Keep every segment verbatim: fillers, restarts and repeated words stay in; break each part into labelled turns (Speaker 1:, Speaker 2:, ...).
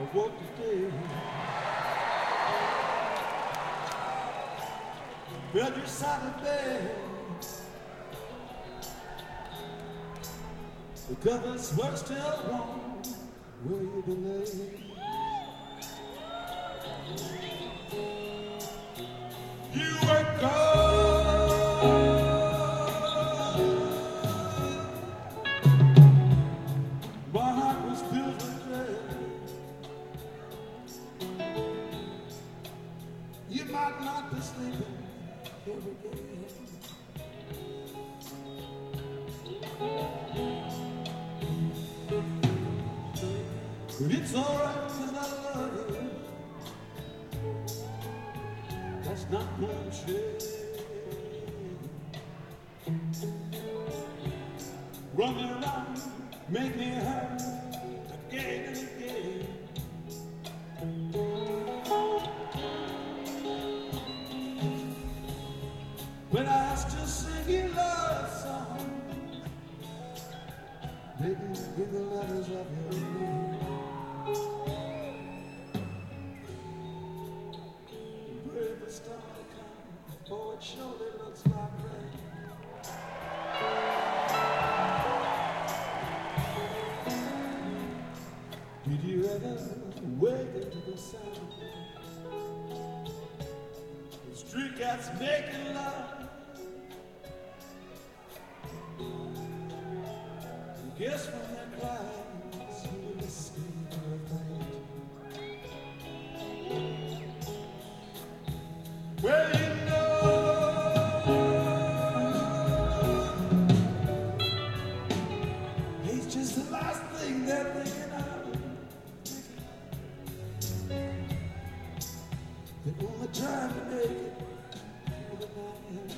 Speaker 1: I woke today, felt your side of bed. The covers were still warm where you been laid. You were cold, my heart was filled with dread. You might not be sleeping every day. But it's alright because I love you. That's not gonna change. Run me around, make me hurt again and again. When I ask to sing you love song, baby, give the letters of your name. Brave the storm to come, for it surely looks like rain. Did you ever wake into the sound? The street cats making love. Guess when that cries, you will see her fight. Well, you know, he's just the last thing they're thinking of. They're only trying to make it for the night.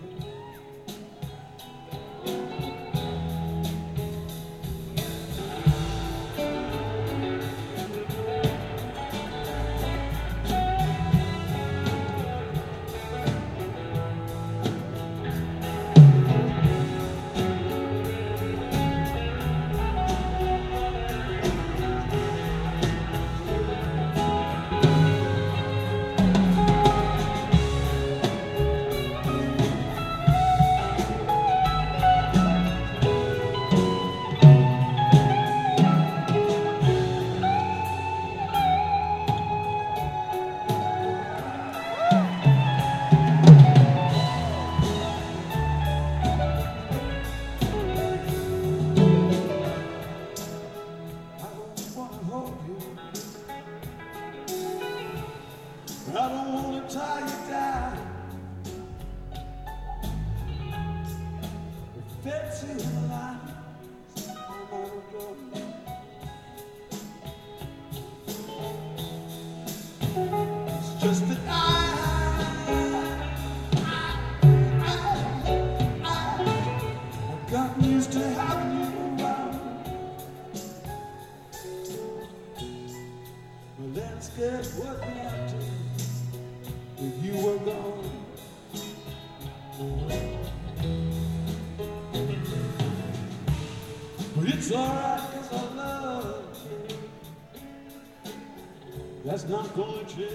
Speaker 1: I don't want to tie you down. It fits in the lines I'm gonna go. It's just that I, I, I, I, I've gotten used to having you around. The landscape would be empty if you were gone. But it's alright cause I love you. That's not gonna change.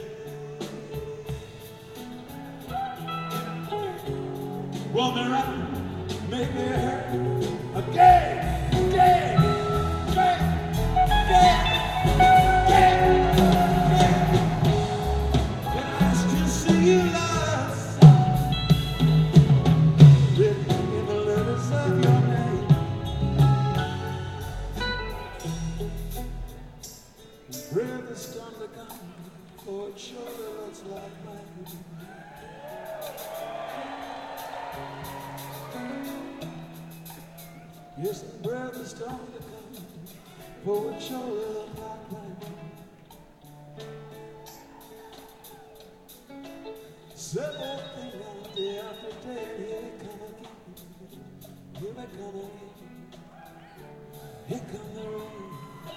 Speaker 1: Roll me around, make me hurt again, again, again, again, again. You love song written in the letters of your name. Pray the storm to come, for it surely looks like rain. Yes, pray the storm to come, for it surely looks like rain. Same old thing now, day after day, here it come again, here it come again, here come the rain.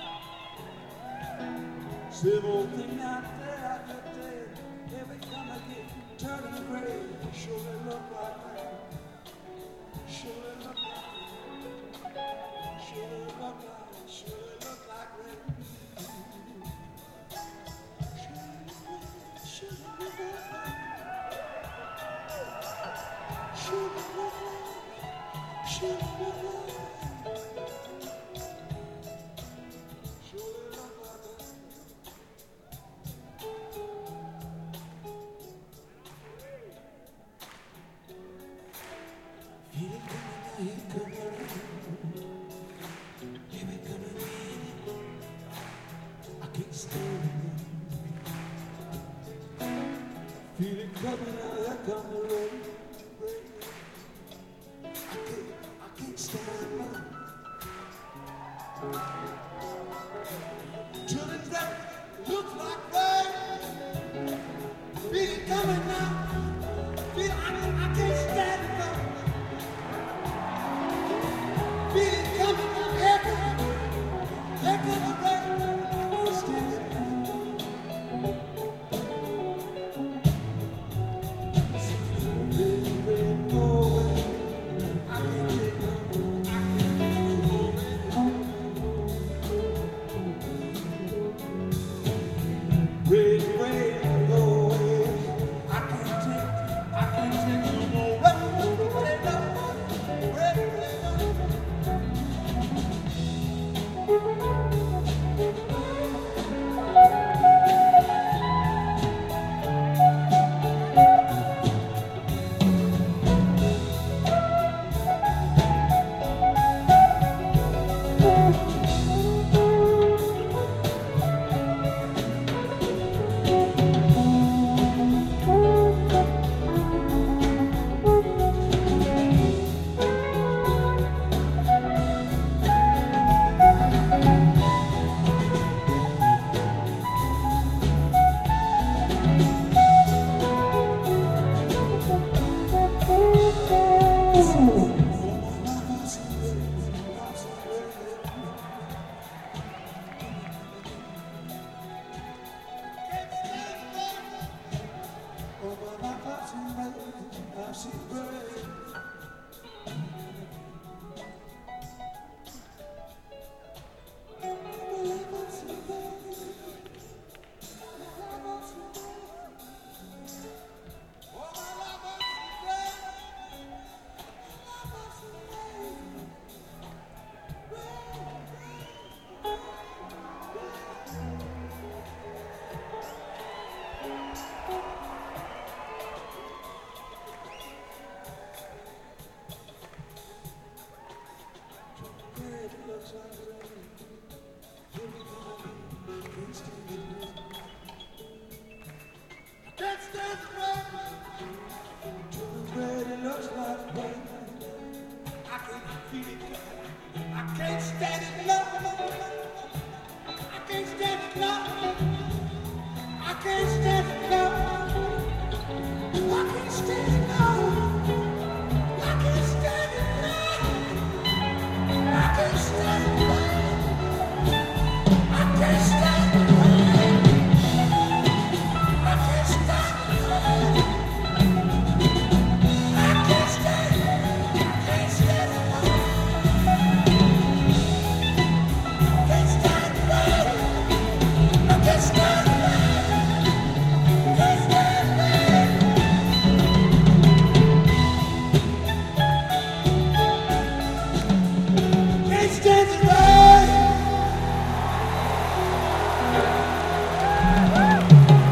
Speaker 1: Same old thing now, day after day, here it come again, turning gray, surely look like rain, surely look like, surely look like, surely look like rain. Feel it coming out, here come the rain. I can't, I can't stand it. Children that look like rain. Feel it coming now. Feel it, I, I can't stand it. Feel it coming now, here come, here come the rain. I can't stand it.
Speaker 2: I can't stand it.